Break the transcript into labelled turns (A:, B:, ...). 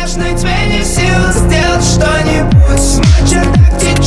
A: кромешной тьме не в силах сделать что-нибудь. Мой чердак течет